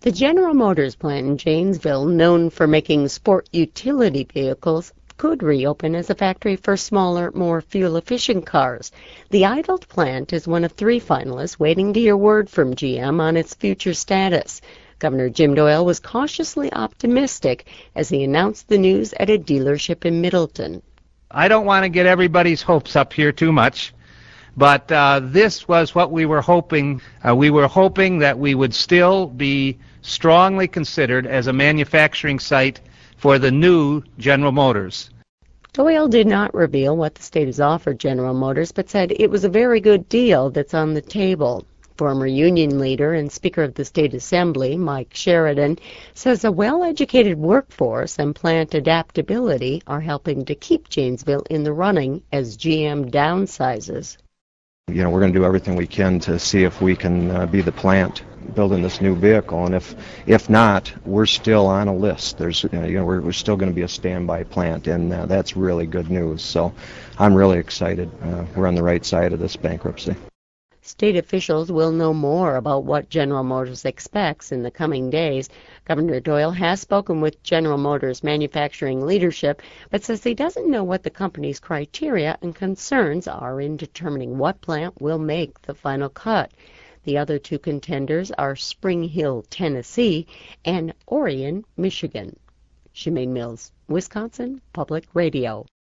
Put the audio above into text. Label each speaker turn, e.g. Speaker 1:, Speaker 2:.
Speaker 1: The General Motors plant in Janesville, known for making sport utility vehicles, could reopen as a factory for smaller, more fuel-efficient cars. The idled plant is one of 3 finalists waiting to hear word from GM on its future status. Governor Jim Doyle was cautiously optimistic as he announced the news at a dealership in Middleton.
Speaker 2: I don't want to get everybody's hopes up here too much, but this was what we were hoping. We were hoping that we would still be strongly considered as a manufacturing site for the new General Motors.
Speaker 1: Doyle did not reveal what the state has offered General Motors, but said it was a very good deal that's on the table. Former union leader and Speaker of the State Assembly, Mike Sheridan, says a well-educated workforce and plant adaptability are helping to keep Janesville in the running as GM downsizes.
Speaker 3: We're going to do everything we can to see if we can be the plant building this new vehicle, and if not, we're still on a list. We're still going to be a standby plant, and that's really good news. So I'm really excited. We're on the right side of this bankruptcy.
Speaker 1: State officials will know more about what General Motors expects in the coming days. Governor Doyle has spoken with General Motors manufacturing leadership, but says he doesn't know what the company's criteria and concerns are in determining what plant will make the final cut. The other 2 contenders are Spring Hill, Tennessee, and Orion, Michigan. Shemaine Mills, Wisconsin Public Radio.